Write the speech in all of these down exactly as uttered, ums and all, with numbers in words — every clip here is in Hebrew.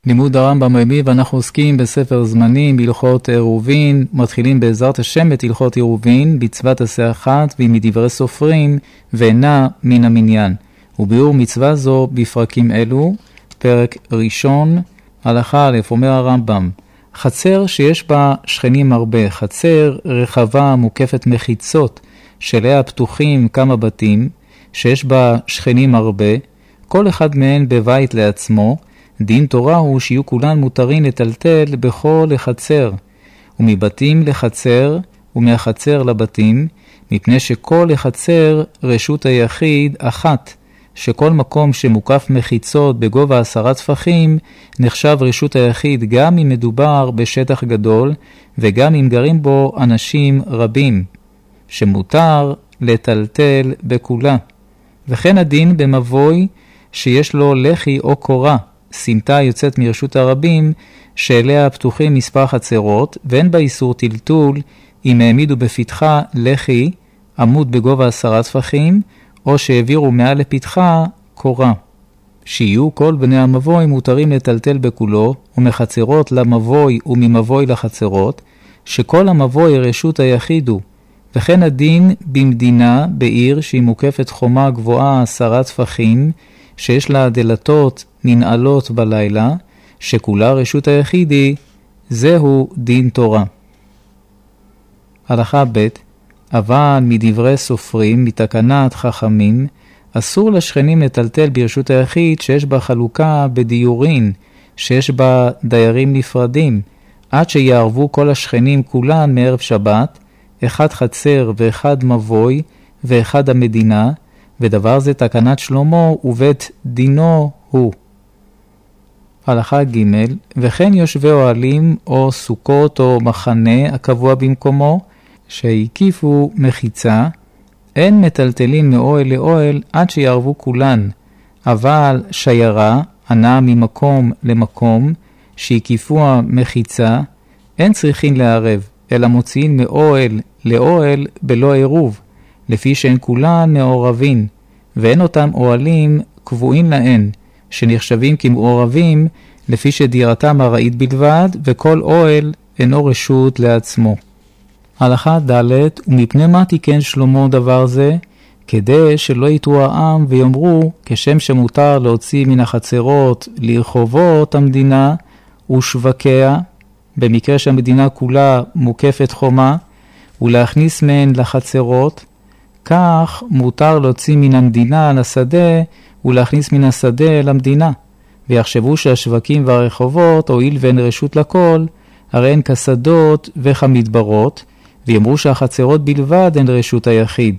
לימוד הרמב"ם רבי, ואנחנו עוסקים בספר זמנים בהלכות עירובין, מתחילים בעזרת השם את הלכות עירובין, בצוות עשה אחת והיא מדברי סופרים ואינה מן המניין. וביאור מצווה זו בפרקים אלו, פרק ראשון, הלכה א', אומר הרמב"ם, חצר שיש בה שכנים הרבה, חצר רחבה מוקפת מחיצות, שליה פתוחים כמה בתים, שיש בה שכנים הרבה, כל אחד מהן בבית לעצמו, דין תורה הוא שיהיו כולן מותרים לטלטל בכל החצר, ומבתים לחצר ומהחצר לבתים, מפני שכל החצר רשות היחיד אחת, שכל מקום שמוקף מחיצות בגובה עשרה טפחים נחשב רשות היחיד גם אם מדובר בשטח גדול וגם אם גרים בו אנשים רבים, שמותר לטלטל בכולה. וכן הדין במבוי שיש לו לחי או קורה, סמטה יוצאת מרשות הרבים, שאליה פתוחים מספר חצרות, ואין בה איסור טלטול אם העמידו בפתחה לחי, עמוד בגובה עשרה טפחים, או שהעבירו מעל לפתחה קורה. שיהיו כל בני המבוי מותרים לטלטל בכולו, ומחצרות למבוי וממבוי לחצרות, שכל המבוי רשות היחיד הוא. וכן הדין במדינה, בעיר שהיא מוקפת חומה גבוהה עשרה טפחים, שיש לה דלתות ננעלות בלילה, שכולה רשות היחידי, זהו דין תורה. הלכה ב', אבל מדברי סופרים, מתקנת חכמים, אסור לשכנים לטלטל ברשות היחיד שיש בה חלוקה בדיורין, שיש בה דיירים נפרדים, עד שיערבו כל השכנים כולן מערב שבת, אחד חצר ואחד מבוי ואחד המדינה, ודבר זה תקנת שלמה ובית דינו הוא. הלכה ג', וכן יושבי אוהלים או סוכות או מחנה הקבוע במקומו, שהקיפו מחיצה, אין מטלטלים מאוהל לאוהל עד שיערבו כולן, אבל שיירה, הנעה ממקום למקום, שהקיפו המחיצה, אין צריכים לערב, אלא מוציאים מאוהל לאוהל בלא עירוב, לפי שהן כולן מעורבים, ואין אותם אוהלים קבועים להן, שנחשבים כמעורבים, לפי שדירתם ארעית בלבד, וכל אוהל אינו רשות לעצמו. הלכה ד', ומפני מה תיקן שלמה דבר זה? כדי שלא יתרו העם ויאמרו, כשם שמותר להוציא מן החצרות לרחובות המדינה ושווקיה, במקרה שהמדינה כולה מוקפת חומה, ולהכניס מהן לחצרות, כך מותר להוציא מן המדינה לשדה ולהכניס מן השדה למדינה, ויחשבו שהשווקים והרחובות הועיל ואין רשות לכל, הרי הן כשדות וכמדברות, ויאמרו שהחצרות בלבד הן רשות היחיד,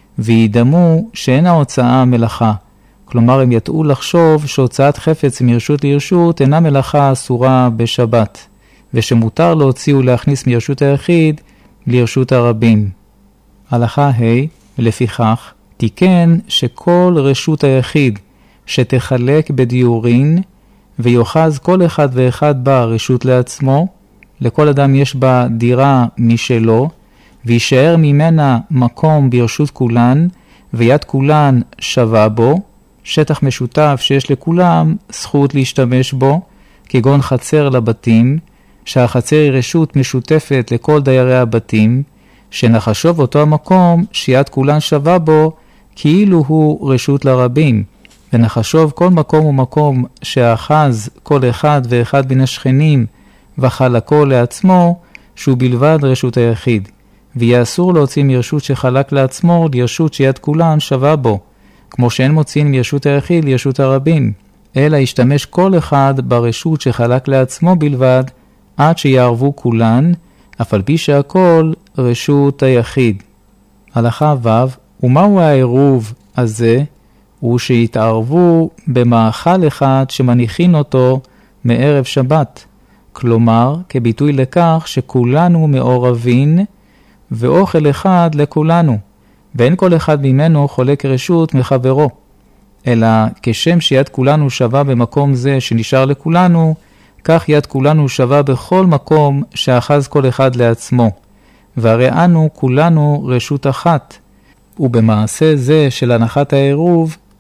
וידמו שאין ההוצאה מלאכה, כלומר הם יתאו לחשוב שהוצאת חפץ מרשות לרשות אינה מלאכה אסורה בשבת, ושמותר להוציא ולהכניס מרשות היחיד לרשות הרבים. הלכה ה', ולפיכך תיקן שכל רשות היחיד שתחלק בדיורין, ויוחז כל אחד ואחד בה רשות לעצמו, לכל אדם יש בה דירה משלו, וישאר ממנה מקום ברשות כולן, ויד כולן שווה בו, שטח משותף שיש לכולם זכות להשתמש בו, כגון חצר לבתים, שהחצר היא רשות משותפת לכל דיירי הבתים, שנחשוב אותו המקום שיד כולן שווה בו, כאילו הוא רשות לרבים, ונחשוב כל מקום ומקום שאחז כל אחד ואחד בין השכנים, וחלקו לעצמו, שהוא בלבד רשות היחיד, ויהיה אסור להוציא מרשות שחלק לעצמו לרשות שיד כולן שווה בו, כמו שאין מוציאים מרשות היחיד לרשות הרבים, אלא ישתמש כל אחד ברשות שחלק לעצמו בלבד, עד שיערבו כולן, אף על פי שהכל רשות היחיד. הלכה ו', ומהו העירוב הזה? הוא שיתערבו במאכל אחד שמניחין אותו מערב שבת, כלומר כביטוי לכך שכולנו מעורבים ואוכל אחד לכולנו, ואין כל אחד ממנו חולק רשות מחברו, אלא כשם שיד כולנו שווה במקום זה שנשאר לכולנו, כך יד כולנו שווה בכל מקום שאחז כל אחד לעצמו, והרי אנו כולנו רשות אחת, ובמעשה זה של הנחת העירוב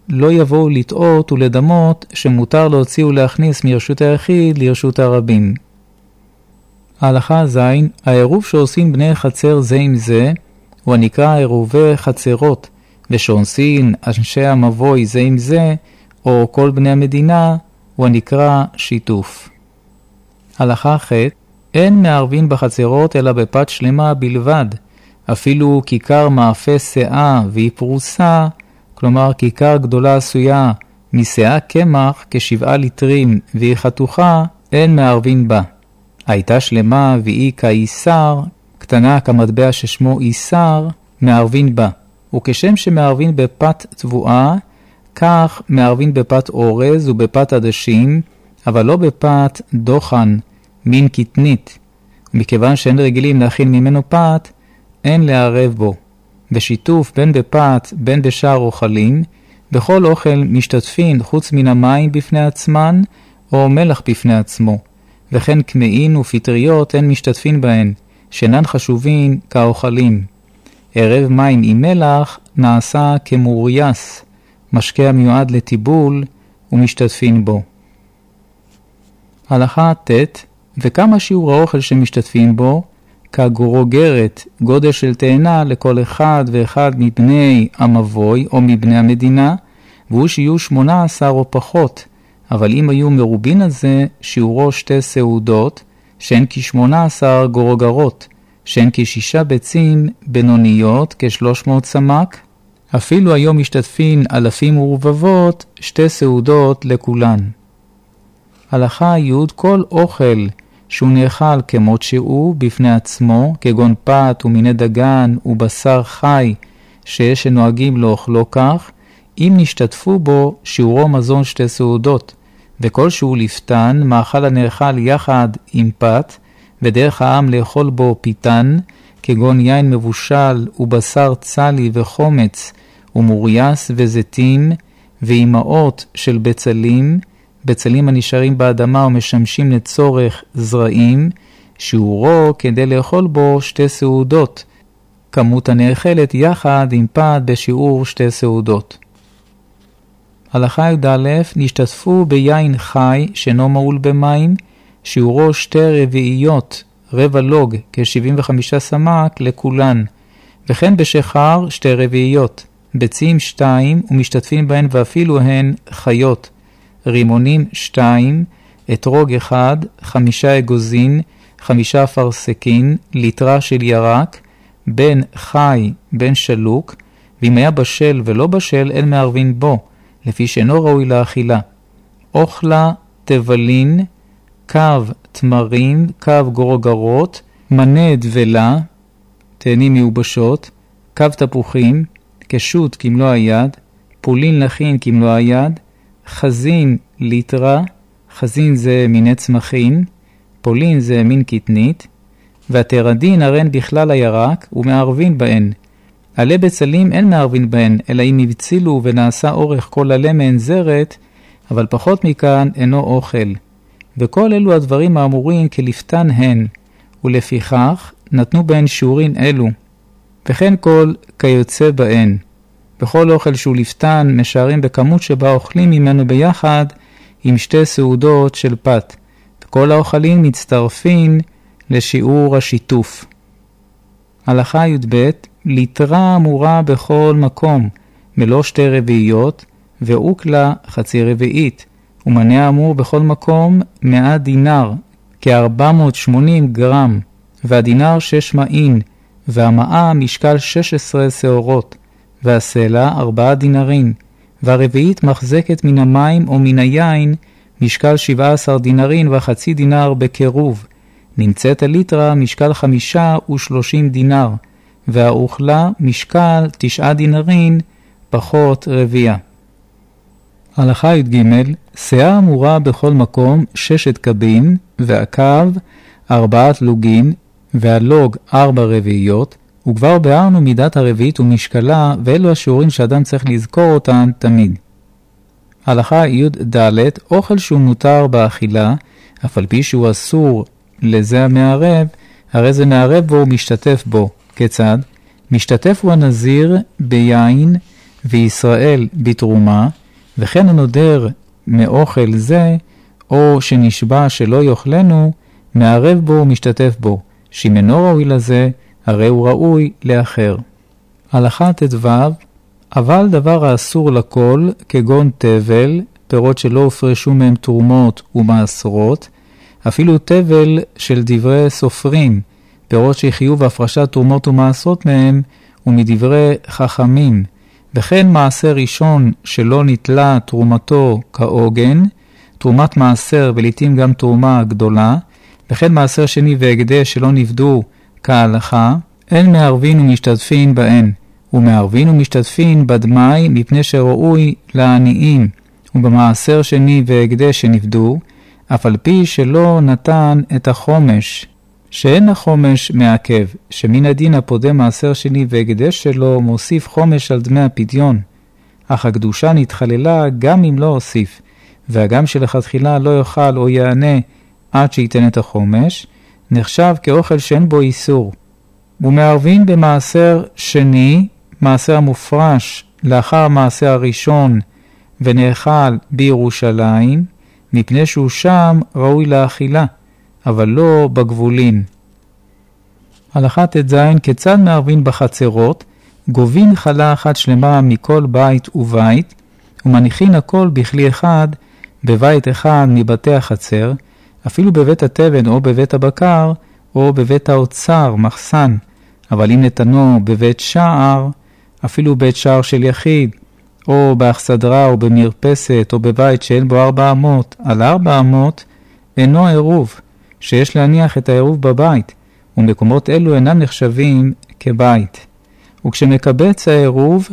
לא יבואו לטעות ולדמות שמותר להוציא ולהכניס מרשות היחיד לרשות הרבים. ההלכה ז' העירוב שעושים בני חצר זה עם זה, הוא הנקרא עירובי חצרות, ושעושים אנשי המבוי זה עם זה, או כל בני המדינה, הוא הנקרא שיתוף. הלכה ח' אין מערבים בחצרות אלא בפת שלמה בלבד, אפילו כיכר מאפה שאה והיא פרוסה, כלומר כיכר גדולה עשויה משאה קמח כשבעה ליטרים והיא חתוכה, אין מערבים בה. הייתה שלמה והיא כאיסר, קטנה כמטבע ששמו איסר, מערבין בה. וכשם שמערבין בפת תבואה, כך מערבין בפת אורז ובפת עדשים, אבל לא בפת דוחן, מין קטנית. ומכיוון שאין רגילים להכין ממנו פת, אין לערב בו. בשיתוף בין בפת בין בשאר אוכלים, בכל אוכל משתתפין חוץ מן המים בפני עצמן, או מלח בפני עצמו. וכן קמעין ופטריות אין משתתפין בהן, שאינן חשובין כאוכלים. ערב מים עם מלח נעשה כמורייס, משקה המיועד לטיבול ומשתתפין בו. הלכה ט' וכמה שיעור האוכל שמשתתפין בו, כגרוגרת, גודל של תאנה לכל אחד ואחד מבני המבוי או מבני המדינה, והוא שיהיו שמונה עשר או פחות, אבל אם היו מרובין הזה, שיעורו שתי סעודות, שהן כשמונה עשר גרוגרות, שהן כשישה ביצים בינוניות, כשלוש מאות סמק, אפילו היום משתתפין אלפים ורבבות, שתי סעודות לכולן. הלכה י' כל אוכל שהוא נאכל כמות שהוא בפני עצמו, כגון פת ומיני דגן ובשר חי שיש שנוהגים לאוכלו כך, אם נשתתפו בו שיעורו מזון שתי סעודות, וכל שהוא לפתן, מאכל הנאכל יחד עם פת, ודרך העם לאכול בו פיתן, כגון יין מבושל ובשר צלי וחומץ, ומורייס וזיתים, ואימהות של בצלים, בצלים הנשארים באדמה ומשמשים לצורך זרעים, שיעורו כדי לאכול בו שתי סעודות, כמות הנאכלת יחד עם פת בשיעור שתי סעודות. הלכה י"א נשתתפו ביין חי שאינו מעול במים, שיעורו שתי רביעיות, רבע לוג כ-שבעים וחמישה סמ"ק לכולן, וכן בשחר שתי רביעיות, ביצים שתיים ומשתתפים בהן ואפילו הן חיות, רימונים שתיים, אתרוג אחד, חמישה אגוזין, חמישה אפרסקין, ליטרה של ירק, בין חי בין שלוק, ואם היה בשל ולא בשל אין מערבין בו, לפי שאינו ראוי לאכילה. אוכלה, תבלין, קו תמרים, קו גרוגרות, מנה דבלה, תאנים מיובשות, קו תפוחים, קשות כמלוא היד, פולין לחין כמלוא היד, חזין ליטרה, חזין זה מיני צמחין, פולין זה מין קטנית, והתרדין הרן בכלל הירק ומערבין בהן. עלי בצלים אין מערבין בהן, אלא אם הבצילו ונעשה אורך כל עלי מהן זרת, אבל פחות מכאן אינו אוכל. וכל אלו הדברים האמורים כלפתן הן, ולפיכך נתנו בהן שיעורין אלו. וכן כל כיוצא בהן. בכל אוכל שהוא לפתן משערים בכמות שבה אוכלים ממנו ביחד עם שתי סעודות של פת. וכל האוכלים מצטרפים לשיעור השיתוף. הלכה י"ב ליטרה אמורה בכל מקום, מלוא שתי רביעיות, ואוקלה חצי רביעית, ומנה אמור בכל מקום מאה דינר, כ-ארבע מאות ושמונים גרם, והדינר שש מעין, והמאה משקל שש עשרה שעורות, והסלע ארבעה דינרים, והרביעית מחזקת מן המים או מן היין, משקל שבעה עשר דינרים וחצי דינר בקירוב, נמצאת הליטרה משקל חמישה ושלושים דינר, והאוכלה משקל תשעה דינרים פחות רביעה. הלכה י"ג שאה אמורה בכל מקום ששת קבין, והקו ארבעת לוגים, והלוג ארבע רביעיות, וכבר ביארנו מידת הרביעית ומשקלה, ואלו השיעורים שאדם צריך לזכור אותן תמיד. הלכה י"ד אוכל שהוא מותר באכילה, אף על פי שהוא אסור לזה המערב, הרי זה מערב בו ומשתתף בו. כיצד? משתתף הוא הנזיר ביין וישראל בתרומה, וכן הנודר מאוכל זה, או שנשבע שלא יאכלנו, מערב בו ומשתתף בו, שאם אינו ראוי לזה, הרי הוא ראוי לאחר. הלכה ט"ו, אבל דבר האסור לכל, כגון תבל, פירות שלא הופרשו מהם תרומות ומעשרות, אפילו תבל של דברי סופרים, פירות שיחיו בהפרשת תרומות ומעשרות מהם, ומדברי חכמים, וכן מעשר ראשון שלא נטלה תרומתו כעוגן, תרומת מעשר ולעתים גם תרומה גדולה, וכן מעשר שני והקדש שלא נפדו כהלכה, אין מערבין ומשתתפין בהן, ומערבין ומשתתפין בדמי מפני שראוי לעניים, ובמעשר שני והקדש שנפדו, אף על פי שלא נתן את החומש, שאין החומש מעכב, שמן הדין הפודה מעשר שני והקדש שלו מוסיף חומש על דמי הפדיון, אך הקדושה נתחללה גם אם לא הוסיף, והגם שלכתחילה לא יאכל או יענה עד שייתן את החומש, נחשב כאוכל שאין בו איסור. ומערבין במעשר שני, מעשר המופרש לאחר המעשר הראשון ונאכל בירושלים, מפני שהוא שם ראוי לאכילה, אבל לא בגבולין. הלכה ט"ז, כיצד מערבין בחצרות, גובין חלה אחת שלמה מכל בית ובית, ומניחין הכל בכלי אחד, בבית אחד מבתי החצר, אפילו בבית התבן או בבית הבקר, או בבית האוצר, מחסן, אבל אם נתנו בבית שער, אפילו בית שער של יחיד, או באכסדרה או במרפסת, או בבית שאין בו ארבע אמות, על ארבע אמות, אינו עירוב, שיש להניח את העירוב בבית, ומקומות אלו אינם נחשבים כבית. וכשמקבץ העירוב,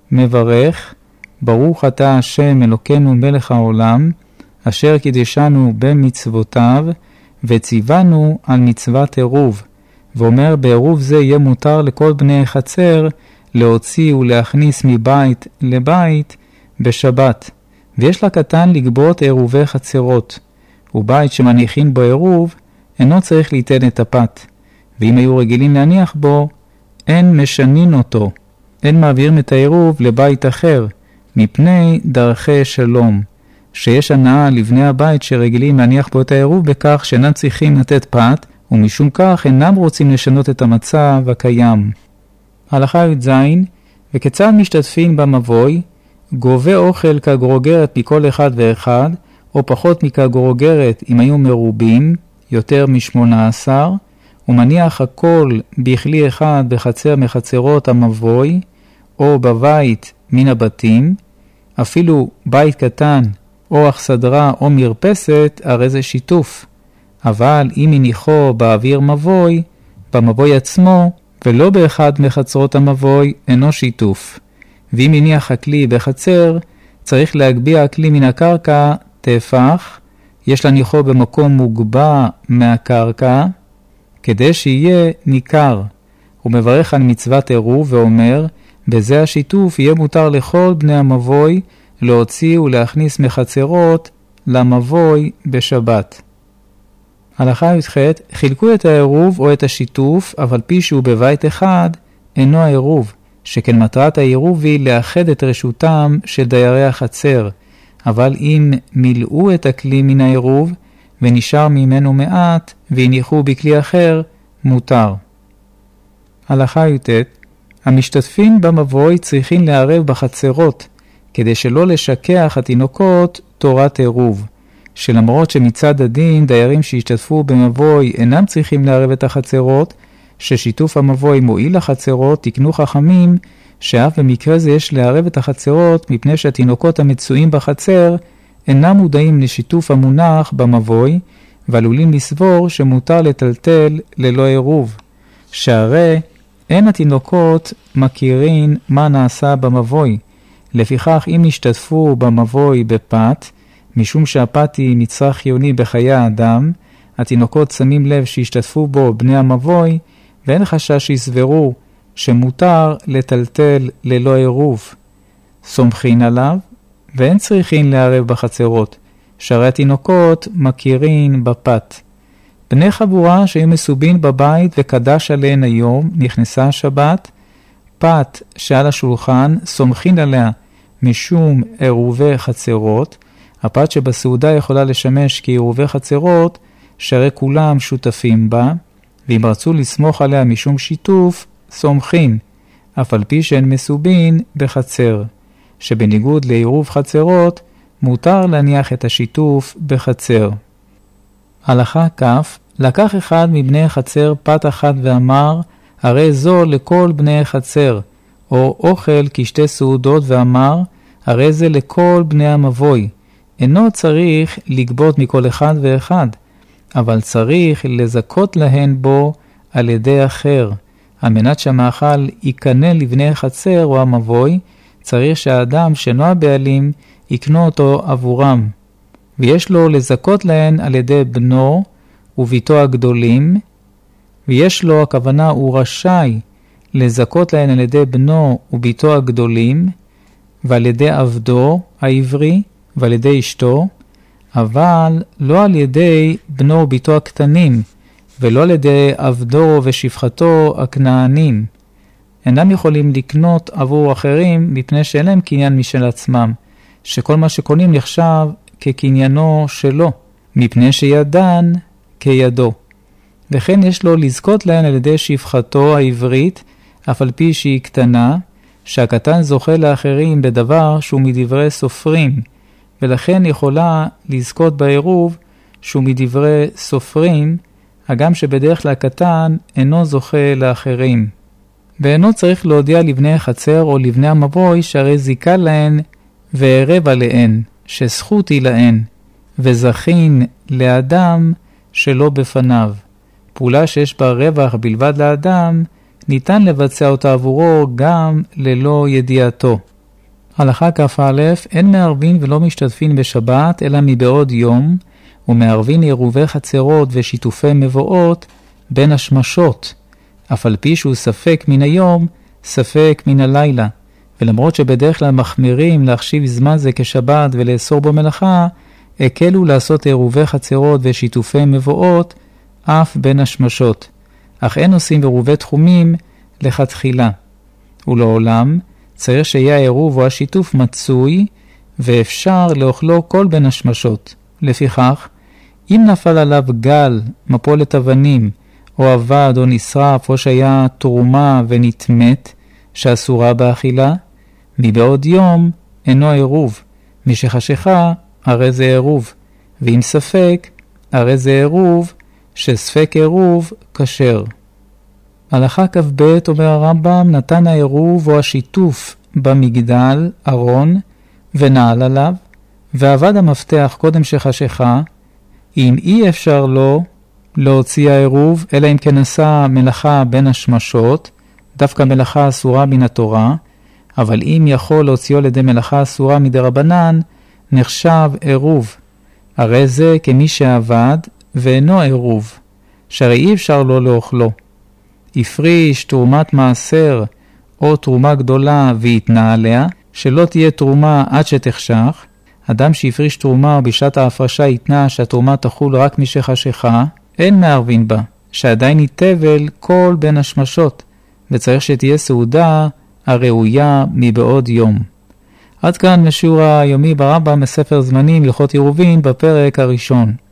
מברך, ברוך אתה השם אלוקינו מלך העולם, אשר קידשנו במצוותיו, וציוונו על מצוות עירוב, ואומר בעירוב זה יהיה מותר לכל בני חצר להוציא ולהכניס מבית לבית בשבת, ויש לקטן לגבות עירובי חצרות, ובית שמניחין בו עירוב אינו צריך ליתן את הפת, ואם היו רגילים להניח בו, אין משנין אותו, אין מעבירים את העירוב לבית אחר, מפני דרכי שלום, שיש הנאה לבני הבית שרגילים להניח בו את העירוב בכך שאינם צריכים לתת פת, ומשום כך אינם רוצים לשנות את המצב הקיים. הלכה י"ז, וכיצד משתתפים במבוי, גובה אוכל כגרוגרת מכל אחד ואחד, או פחות מכגרוגרת אם היו מרובים, יותר משמונה עשר, ומניח הכל בכלי אחד בחצר מחצרות המבוי, או בבית מן הבתים, אפילו בית קטן, או אכסדרה או מרפסת, הרי זה שיתוף. אבל אם מניחו באוויר מבוי, במבוי עצמו, ולא באחד מחצרות המבוי, אינו שיתוף. ואם מניח הכלי בחצר, צריך להגביע הכלי מן הקרקע טפח, יש להניחו במקום מוגבע מהקרקע, כדי שיהיה ניכר. הוא מברך על מצוות עירוב ואומר, בזה השיתוף יהיה מותר לכל בני המבוי להוציא ולהכניס מחצרות למבוי בשבת. הלכה י"ח, חילקו את העירוב או את השיתוף, אבל פי שהוא בבית אחד, אינו העירוב, שכן מטרת העירוב היא לאחד את רשותם של דיירי החצר, אבל אם מילאו את הכלי מן העירוב, ונשאר ממנו מעט, והניחו בכלי אחר, מותר. הלכה י"ט, המשתתפים במבוי צריכים לערב בחצרות, כדי שלא לשכח התינוקות תורת עירוב, שלמרות שמצד הדין דיירים שהשתתפו במבוי אינם צריכים לערב את החצרות, ששיתוף המבוי מועיל לחצרות, תקנו חכמים שאף במקרה זה יש לערב את החצרות, מפני שהתינוקות המצויים בחצר אינם מודעים לשיתוף המונח במבוי, ועלולים לסבור שמותר לטלטל ללא עירוב, שהרי אין התינוקות מכירים מה נעשה במבוי. לפיכך אם השתתפו במבוי בפת, משום שהפת היא מצרך חיוני בחיי האדם, התינוקות שמים לב שהשתתפו בו בני המבוי, ואין חשש שיסברו שמותר לטלטל ללא עירוב. סומכין עליו, ואין צריכים לערב בחצרות, שהרי התינוקות מכירים בפת. בני חבורה שהיו מסובין בבית וקדש עליהן היום, נכנסה השבת, פת שעל השולחן, סומכין עליה משום עירובי חצרות, הפת שבסעודה יכולה לשמש כעירובי חצרות, שהרי כולם שותפים בה, ואם רצו לסמוך עליה משום שיתוף, סומכים, אף על פי שהן מסובין בחצר, שבניגוד לעירוב חצרות, מותר להניח את השיתוף בחצר. הלכה כף, לקח אחד מבני חצר פת אחת ואמר, הרי זו לכל בני חצר, או אוכל כשתי סעודות ואמר, הרי זה לכל בני המבוי. אינו צריך לגבות מכל אחד ואחד, אבל צריך לזכות להן בו על ידי אחר. על מנת שהמאכל יקנה לבני חצר או המבוי, צריך שהאדם שאינו הבעלים יקנו אותו עבורם. ויש לו לזכות להן על ידי בנו וביתו הגדולים, ויש לו, הכוונה, הוא רשאי לזכות להן על ידי בנו וביתו הגדולים, ועל ידי עבדו העברי, ועל ידי אשתו, אבל לא על ידי בנו וביתו הקטנים, ולא על ידי עבדו ושפחתו הכנענים. אינם יכולים לקנות עבור אחרים מפני שאין להם קניין משל עצמם, שכל מה שקונים נחשב כקניינו שלו, מפני שידן כידו. וכן יש לו לזכות להן על ידי שפחתו העברית, אף על פי שהיא קטנה, שהקטן זוכה לאחרים בדבר שהוא מדברי סופרים, ולכן יכולה לזכות בעירוב שהוא מדברי סופרים, הגם שבדרך כלל הקטן אינו זוכה לאחרים. ואינו צריך להודיע לבני חצר או לבני המבוי שהרי זיקה להן וערב עליהן, שזכות היא להן, וזכין לאדם שלא בפניו. פעולה שיש בה רווח בלבד לאדם, ניתן לבצע אותה עבורו גם ללא ידיעתו. הלכה כ"א, אין מערבין ולא משתתפין בשבת, אלא מבעוד יום, ומערבין עירובי חצרות ושיתופי מבואות בין השמשות, אף על פי שהוא ספק מן היום, ספק מן הלילה. ולמרות שבדרך כלל מחמירים להחשיב זמן זה כשבת ולאסור בו מלאכה, הקלו לעשות עירובי חצרות ושיתופי מבואות אף בין השמשות. אך אין עושים עירובי תחומים לכתחילה. ולעולם צריך שיהיה העירוב או השיתוף מצוי, ואפשר לאוכלו כל בין השמשות. לפיכך, אם נפל עליו גל, מפולת אבנים, או אבד או נשרף, או שהיה תרומה ונתמת, שאסורה באכילה, מבעוד יום אינו עירוב. משחשיכה, הרי זה עירוב. ואם ספק, הרי זה עירוב, שספק עירוב כשר. הלכה כ"ב אומר הרמב"ם, נתן העירוב או השיתוף במגדל, ארון, ונעל עליו, ועבד המפתח קודם שחשיכה, אם אי אפשר לו להוציא העירוב, אלא אם כן עשה מלאכה בין השמשות, דווקא מלאכה אסורה מן התורה, אבל אם יכול להוציאו לידי מלאכה אסורה מדרבנן, נחשב עירוב. הרי זה כמי שעבד ואינו עירוב, שהרי אי אפשר לו לאוכלו. הפריש תרומת מעשר או תרומה גדולה והתנה עליה, שלא תהיה תרומה עד שתחשך. אדם שהפריש תרומה ובשעת ההפרשה התנה שהתרומה תחול רק משחשיכה, אין מערבין בה, שעדיין היא תבל כל בין השמשות, וצריך שתהיה סעודה הראויה מבעוד יום. עד כאן משיעור היומי ברמב"ם בספר זמנים הלכות עירובין בפרק הראשון.